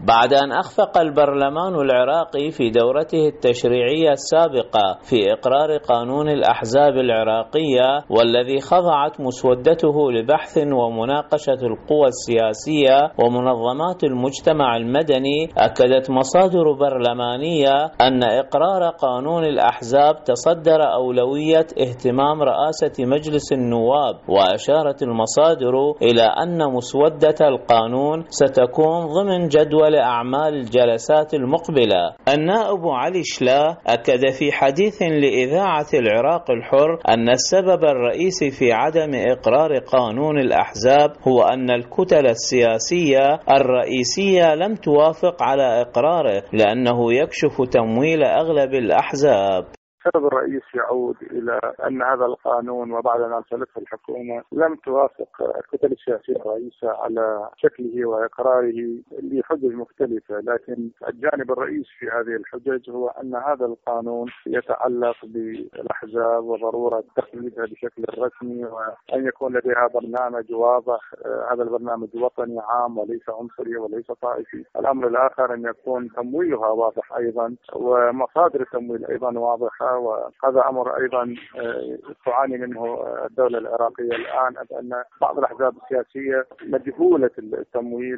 بعد أن أخفق البرلمان العراقي في دورته التشريعية السابقة في إقرار قانون الأحزاب العراقية، والذي خضعت مسودته لبحث ومناقشة القوى السياسية ومنظمات المجتمع المدني، أكدت مصادر برلمانية أن إقرار قانون الأحزاب تصدر أولوية اهتمام رئاسة مجلس النواب، وأشارت المصادر إلى أن مسودة القانون ستكون ضمن جدول أعمال الجلسات المقبلة. النائب علي شلا أكد في حديث لإذاعة العراق الحر أن السبب الرئيسي في عدم إقرار قانون الأحزاب هو أن الكتل السياسية الرئيسية لم توافق على إقراره لأنه يكشف تمويل أغلب الأحزاب. السبب الرئيسي يعود إلى أن هذا القانون وبعد أن أرسلته الحكومة لم توافق الكتل السياسية الرئيسة على شكله وإقراره لحجج مختلفة، لكن الجانب الرئيسي في هذه الحجج هو أن هذا القانون يتعلق بالأحزاب وضرورة تخليدها بشكل رسمي، وأن يكون لديها برنامج واضح. هذا البرنامج وطني عام وليس عنصري وليس طائفي. الأمر الآخر أن يكون تمويلها واضح أيضا، ومصادر التمويل أيضا واضحة، وهذا أمر أيضا تعاني منه الدولة العراقية الآن، أن بعض الأحزاب السياسية مجهولة التمويل،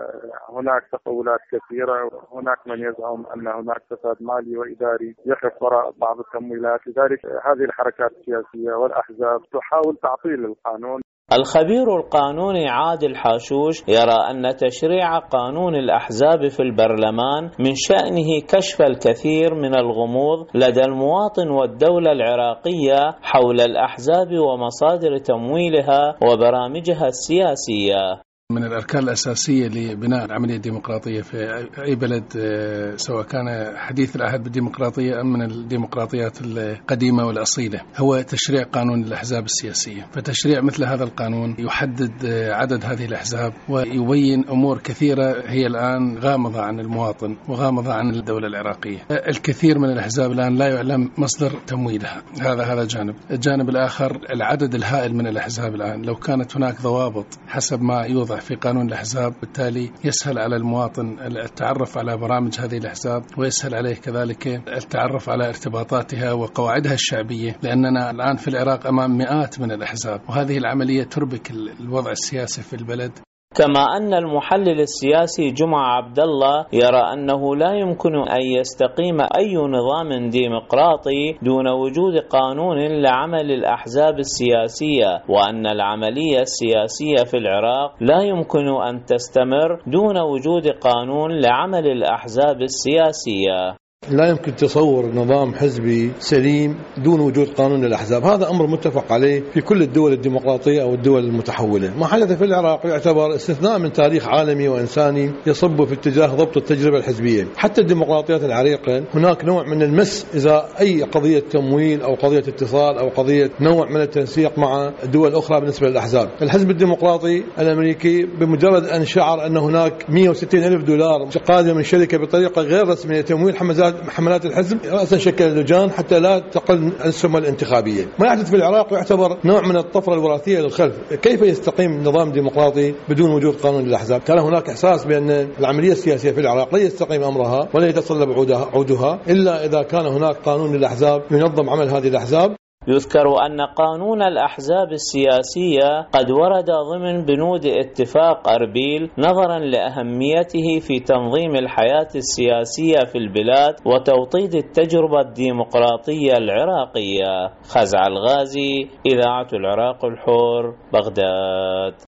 وهناك تقولات كثيرة، وهناك من يزعم أن هناك فساد مالي وإداري يقف وراء بعض التمويلات. لذلك هذه الحركات السياسية والأحزاب تحاول تعطيل القانون. الخبير القانوني عادل حاشوش يرى أن تشريع قانون الأحزاب في البرلمان من شأنه كشف الكثير من الغموض لدى المواطن والدولة العراقية حول الأحزاب ومصادر تمويلها وبرامجها السياسية. من الأركان الأساسية لبناء العملية الديمقراطية في أي بلد، سواء كان حديث العهد بالديمقراطية أم من الديمقراطيات القديمة والأصيلة، هو تشريع قانون الأحزاب السياسية. فتشريع مثل هذا القانون يحدد عدد هذه الأحزاب ويبين أمور كثيرة هي الآن غامضة عن المواطن وغامضة عن الدولة العراقية. الكثير من الأحزاب الآن لا يعلم مصدر تمويلها، هذا جانب. الجانب الآخر العدد الهائل من الأحزاب الآن، لو كانت هناك ضوابط حسب ما يوضع في قانون الأحزاب، بالتالي يسهل على المواطن التعرف على برامج هذه الأحزاب، ويسهل عليه كذلك التعرف على ارتباطاتها وقواعدها الشعبية، لأننا الآن في العراق أمام مئات من الأحزاب، وهذه العملية تربك الوضع السياسي في البلد. كما أن المحلل السياسي جمعة عبد الله يرى أنه لا يمكن أن يستقيم أي نظام ديمقراطي دون وجود قانون لعمل الأحزاب السياسية، وأن العملية السياسية في العراق لا يمكن أن تستمر دون وجود قانون لعمل الأحزاب السياسية. لا يمكن تصور نظام حزبي سليم دون وجود قانون الأحزاب. هذا أمر متفق عليه في كل الدول الديمقراطية أو الدول المتحولة. ما حدث في العراق يعتبر استثناء من تاريخ عالمي وإنساني يصب في اتجاه ضبط التجربة الحزبية. حتى الديمقراطيات العريقة هناك نوع من المس إذا أي قضية تمويل أو قضية اتصال أو قضية نوع من التنسيق مع دول أخرى بالنسبة للأحزاب. الحزب الديمقراطي الأمريكي بمجرد أن شعر أن هناك 160 ألف دولار قادمة من شركة بطريقة غير رسمية لتمويل حملات الحزب، رأسا شكل لجان حتى لا تقل السمة الانتخابية. ما يحدث في العراق يعتبر نوع من الطفرة الوراثية للخلف. كيف يستقيم نظام ديمقراطي بدون وجود قانون للأحزاب؟ كان هناك إحساس بأن العملية السياسية في العراق لا يستقيم أمرها ولا يتصلب عودها إلا إذا كان هناك قانون للأحزاب ينظم عمل هذه الأحزاب. يذكر أن قانون الأحزاب السياسية قد ورد ضمن بنود اتفاق أربيل نظرا لأهميته في تنظيم الحياة السياسية في البلاد وتوطيد التجربة الديمقراطية العراقية. خزع الغازي، إذاعة العراق الحر، بغداد.